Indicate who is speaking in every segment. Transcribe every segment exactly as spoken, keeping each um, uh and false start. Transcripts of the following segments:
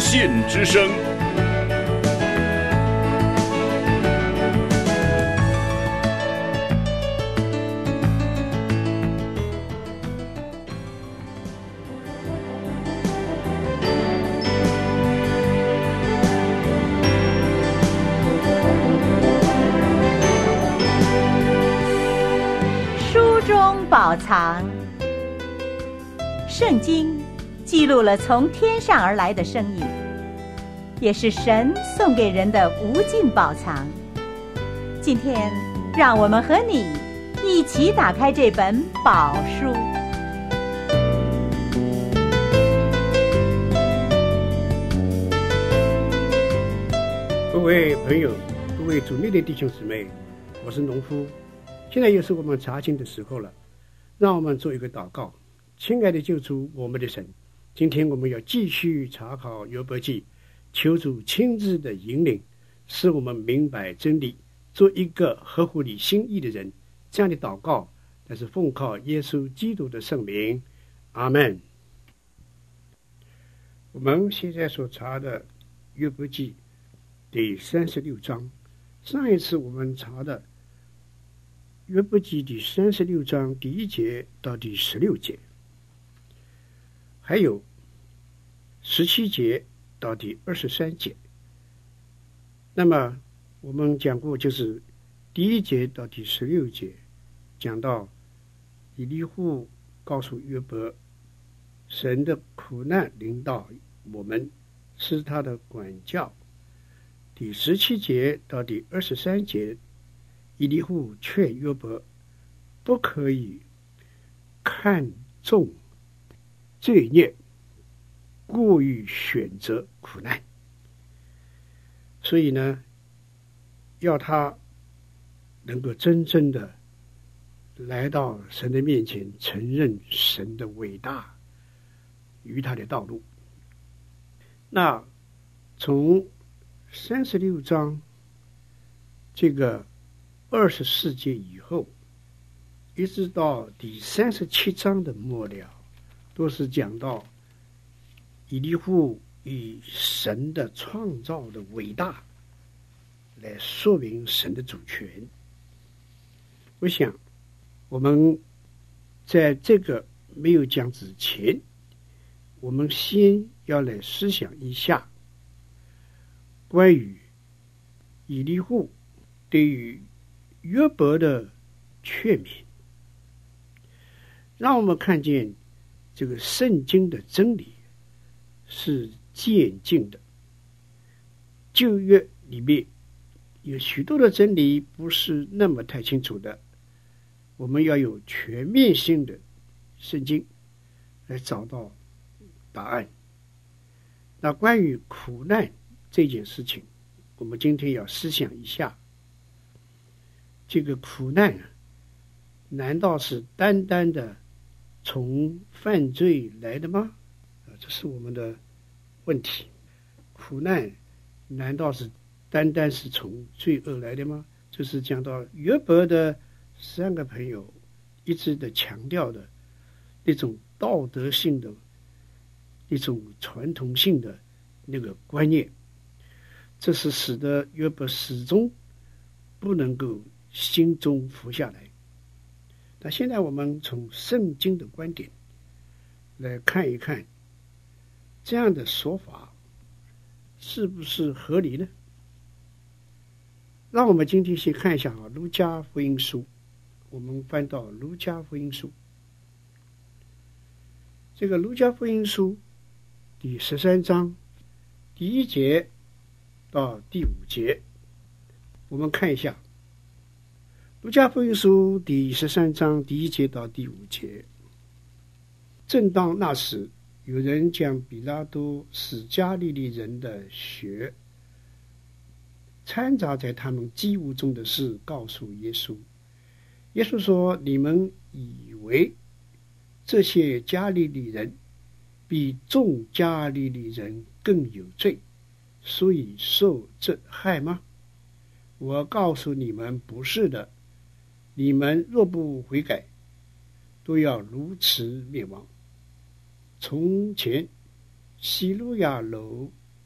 Speaker 1: 献之声。
Speaker 2: 书中宝藏，圣经记录了从天上而来的声音，也是神送给人的无尽宝藏。今天，让我们和你一起打开这本宝书。
Speaker 3: 各位朋友，各位主内的弟兄姊妹，我是农夫。现在又是我们查经的时候了，让我们做一个祷告。亲爱的救主，我们的神，今天我们要继续查考约伯记，求主亲自的引领，使我们明白真理，做一个合乎你心意的人。这样的祷告，但是奉靠耶稣基督的圣名，阿们。我们现在所查的约伯记第三十六章，上一次我们查的约伯记第三十六章第一节到第十六节，还有十七节到第二十三节。那么我们讲过，就是第一节到第十六节讲到以利户告诉约伯，神的苦难临到我们，是他的管教。第十七节到第二十三节，以利户劝约伯不可以看重罪孽，过于选择苦难。所以呢，要他能够真正的来到神的面前，承认神的伟大与他的道路。那从三十六章这个二十四节以后，一直到第三十七章的末了，都是讲到以利户以神的创造的伟大来说明神的主权。我想我们在这个没有讲之前，我们先要来思想一下关于以利户对于约伯的劝勉，让我们看见这个圣经的真理是渐进的。旧约里面有许多的真理不是那么太清楚的，我们要有全面性的圣经来找到答案。那关于苦难这件事情，我们今天要思想一下，这个苦难啊，难道是单单的从犯罪来的吗？这是我们的问题。苦难难道是单单是从罪恶来的吗？就是讲到约伯的三个朋友一直的强调的那种道德性的、一种传统性的那个观念，这是使得约伯始终不能够心中服下来。那现在我们从圣经的观点来看一看，这样的说法是不是合理呢？让我们今天先看一下啊，路加福音书，我们翻到路加福音书，这个路加福音书第十三章第一节到第五节，我们看一下路加福音书第十三章第一节到第五节。正当那时，有人将比拉多使加利利人的血掺杂在他们祭物中的事告诉耶稣。耶稣说，你们以为这些加利利人比众加利利人更有罪，所以受这害吗？我告诉你们，不是的。你们若不悔改，都要如此灭亡。从前希路亚楼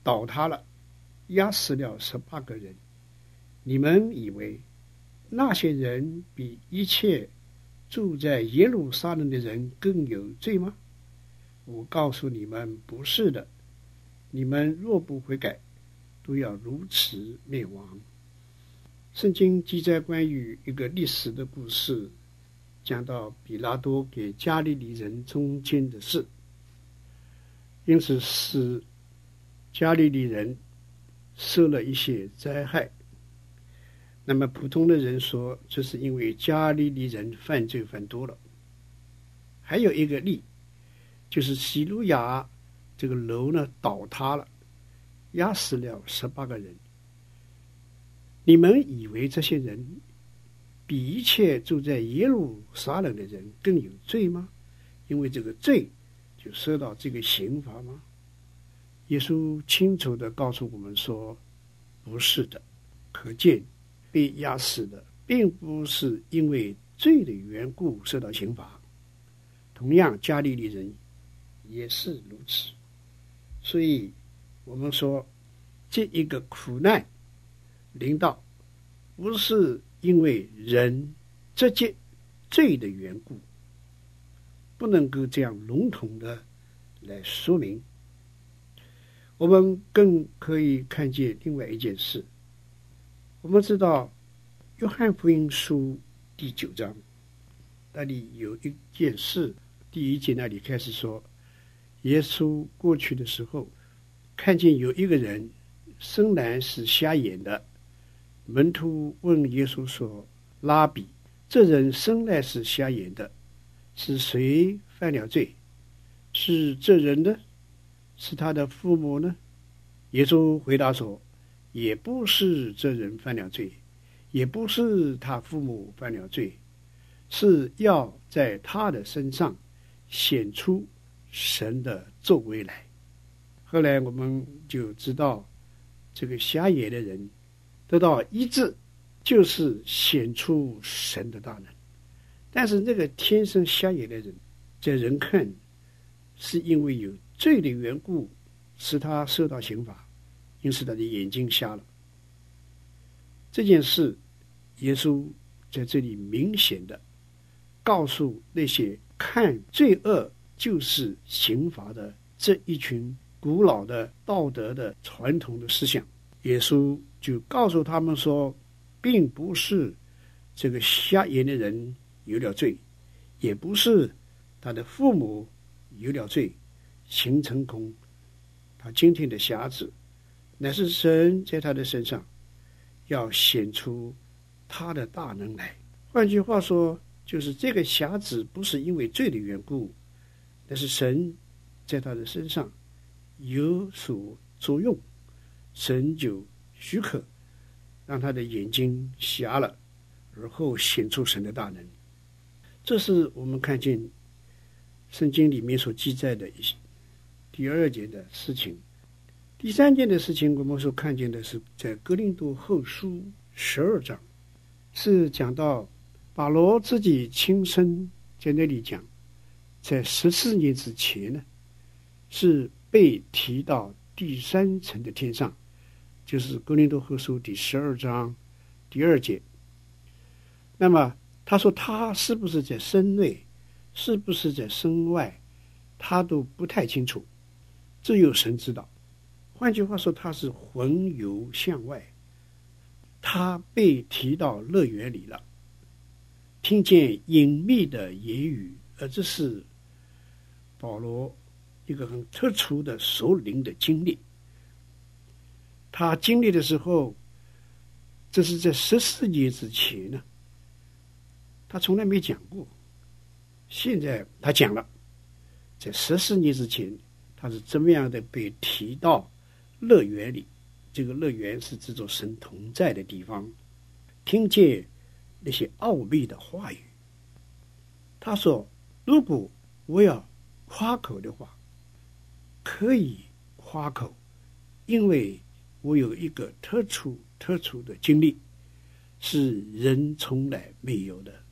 Speaker 3: 倒塌了，压死了十八个人。你们以为那些人比一切住在耶路撒冷的人更有罪吗？我告诉你们，不是的。你们若不悔改，都要如此灭亡。圣经记载关于一个历史的故事，讲到比拉多给加利利人中间的事，因此使加利利人受了一些灾害。那么普通的人说，这是因为加利利人犯罪犯多了。还有一个例，就是西路亚这个楼呢倒塌了，压死了十八个人。你们以为这些人比一切住在耶路撒冷的人更有罪吗？因为这个罪就受到这个刑罚吗？耶稣清楚地告诉我们说，不是的。可见被压死的并不是因为罪的缘故受到刑罚，同样加利利人也是如此。所以我们说，这一个苦难临到，不是因为人这件罪的缘故，不能够这样笼统的来说明。我们更可以看见另外一件事。我们知道约翰福音书第九章那里有一件事，第一节那里开始说，耶稣过去的时候，看见有一个人生来是瞎眼的。门徒问耶稣说，拉比，这人生来是瞎眼的，是谁犯了罪？是这人呢？是他的父母呢？耶稣回答说，也不是这人犯了罪，也不是他父母犯了罪，是要在他的身上显出神的作为来。后来我们就知道，这个瞎眼的人得到医治，就是显出神的大能。但是那个天生瞎眼的人，在人看是因为有罪的缘故使他受到刑罚，因此他的眼睛瞎了。这件事耶稣在这里明显的告诉那些看罪恶就是刑罚的这一群古老的道德的传统的思想，耶稣就告诉他们说，并不是这个瞎眼的人有了罪，也不是他的父母有了罪形成功他今天的瞎子，乃是神在他的身上要显出他的大能来。换句话说，就是这个瞎子不是因为罪的缘故，但是神在他的身上有所作用，神就许可让他的眼睛瞎了，而后显出神的大能。这是我们看见圣经里面所记载的一些第二件的事情。第三件的事情，我们所看见的是在哥林多后书十二章，是讲到保罗自己亲身在那里讲，在十四年之前呢，是被提到第三层的天上，就是哥林多后书第十二章第二节。那么他说他是不是在身内，是不是在身外，他都不太清楚，只有神知道。换句话说，他是魂游向外，他被提到乐园里了，听见隐秘的言语，而这是保罗一个很特殊的属灵的经历。他经历的时候，这是在十四年之前呢，他从来没讲过，现在他讲了。在十四年之前，他是怎么样的被提到乐园里，这个乐园是指着神同在的地方，听见那些奥秘的话语。他说，如果我要夸口的话，可以夸口，因为我有一个特殊特殊的经历，是人从来没有的。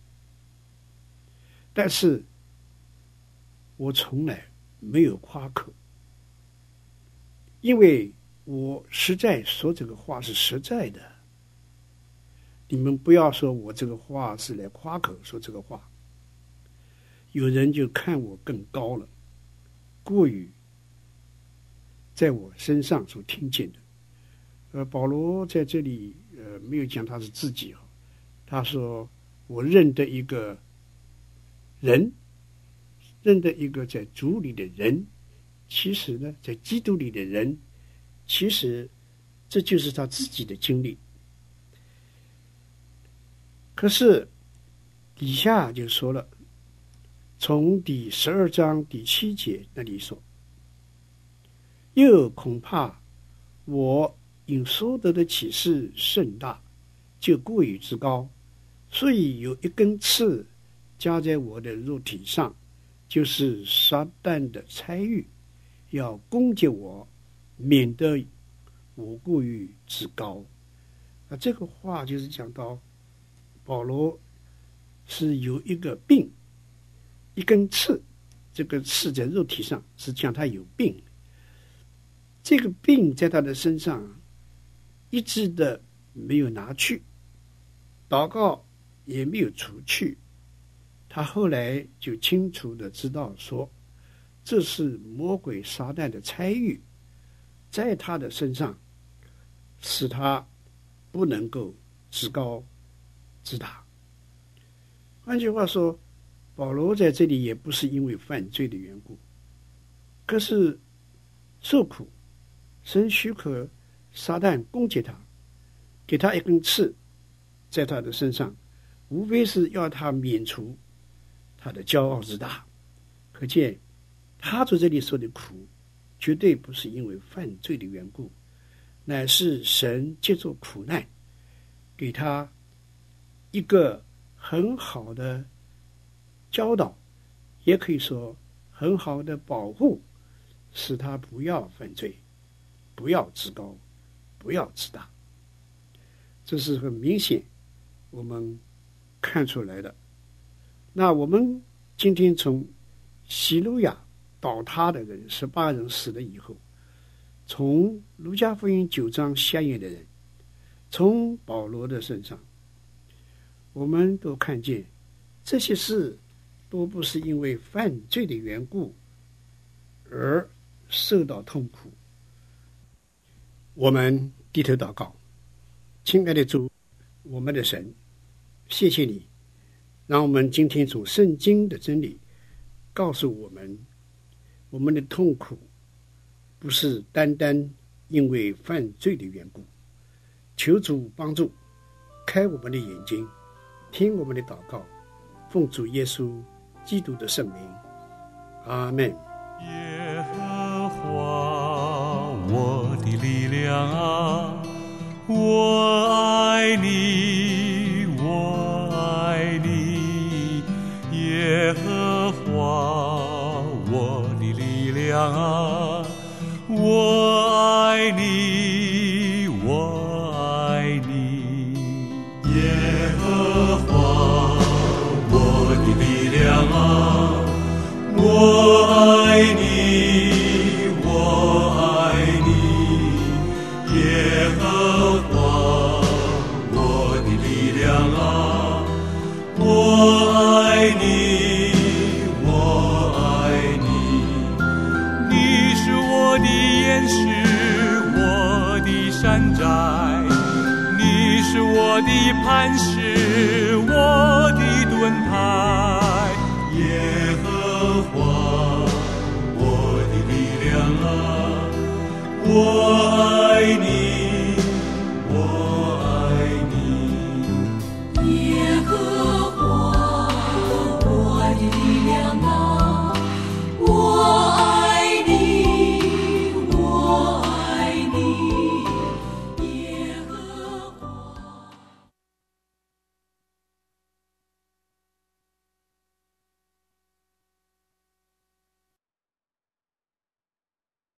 Speaker 3: 但是我从来没有夸口，因为我实在说这个话是实在的，你们不要说我这个话是来夸口说这个话。有人就看我更高了，过于在我身上所听见的。呃，保罗在这里呃没有讲他是自己，他说我认得一个人，认得一个在主里的人，其实呢，在基督里的人，其实这就是他自己的经历。可是底下就说了，从第十二章第七节那里说，又恐怕我因所得的启示甚大，就过于之高，所以有一根刺加在我的肉体上，就是撒旦的猜欲，要攻击我，免得我过于之高。啊，这个话就是讲到保罗是有一个病，一根刺，这个刺在肉体上，是讲他有病。这个病在他的身上一直的没有拿去，祷告也没有除去。他后来就清楚的知道说，这是魔鬼撒旦的猜欲在他的身上，使他不能够自高自大。换句话说，保罗在这里也不是因为犯罪的缘故，可是受苦，神许可撒旦攻击他，给他一根刺在他的身上，无非是要他免除他的骄傲之大。可见他在这里说的苦，绝对不是因为犯罪的缘故，乃是神借助苦难给他一个很好的教导，也可以说很好的保护，使他不要犯罪，不要自高，不要自大。这是很明显我们看出来的。那我们今天从希路亚倒塌的人十八人死了以后，从路加福音九章下咽的人，从保罗的身上，我们都看见这些事都不是因为犯罪的缘故而受到痛苦。我们低头祷告。亲爱的主，我们的神，谢谢你让我们今天从圣经的真理告诉我们，我们的痛苦不是单单因为犯罪的缘故。求主帮助，开我们的眼睛，听我们的祷告，奉主耶稣基督的圣名，阿们。
Speaker 1: 耶和华我的力量啊，我爱你，我爱你。耶和华我的力量啊，我爱你，我爱你。耶和华我的力量啊，我爱你，我爱你。耶和华我的力量啊，我爱你，我爱你。你是我的岩石，我的山寨，你是我的磐石，我的盾牌。耶和华我的力量啊，我爱你。